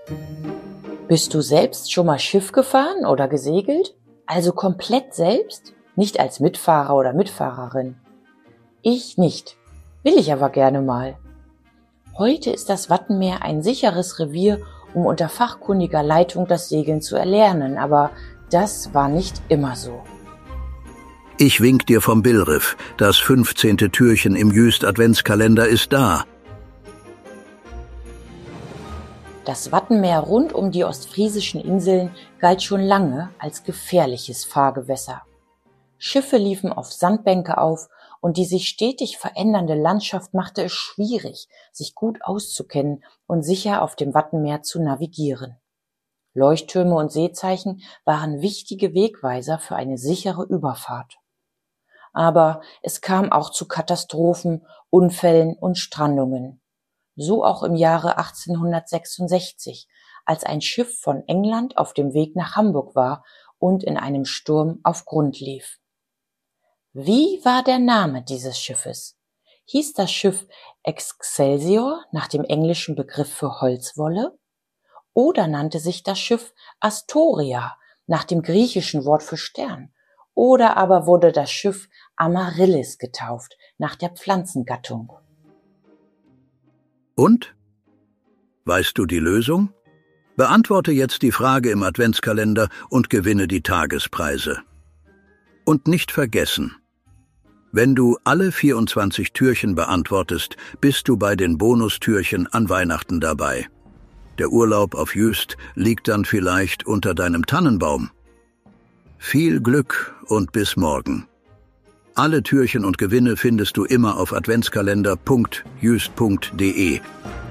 Bist du selbst schon mal Schiff gefahren oder gesegelt? Also komplett selbst? Nicht als Mitfahrer oder Mitfahrerin? Ich nicht. Will ich aber gerne mal. Heute ist das Wattenmeer ein sicheres Revier, um unter fachkundiger Leitung das Segeln zu erlernen, aber das war nicht immer so. Ich wink dir vom Billriff. Das 15. Türchen im Jüst-Adventskalender ist da. Das Wattenmeer rund um die ostfriesischen Inseln galt schon lange als gefährliches Fahrgewässer. Schiffe liefen auf Sandbänke auf und die sich stetig verändernde Landschaft machte es schwierig, sich gut auszukennen und sicher auf dem Wattenmeer zu navigieren. Leuchttürme und Seezeichen waren wichtige Wegweiser für eine sichere Überfahrt. Aber es kam auch zu Katastrophen, Unfällen und Strandungen. So auch im Jahre 1866, als ein Schiff von England auf dem Weg nach Hamburg war und in einem Sturm auf Grund lief. Wie war der Name dieses Schiffes? Hieß das Schiff Excelsior nach dem englischen Begriff für Holzwolle? Oder nannte sich das Schiff Astoria nach dem griechischen Wort für Stern? Oder aber wurde das Schiff Amaryllis getauft nach der Pflanzengattung? Und? Weißt du die Lösung? Beantworte jetzt die Frage im Adventskalender und gewinne die Tagespreise. Und nicht vergessen: Wenn du alle 24 Türchen beantwortest, bist du bei den Bonustürchen an Weihnachten dabei. Der Urlaub auf Jüst liegt dann vielleicht unter deinem Tannenbaum. Viel Glück und bis morgen. Alle Türchen und Gewinne findest du immer auf adventskalender.jüst.de.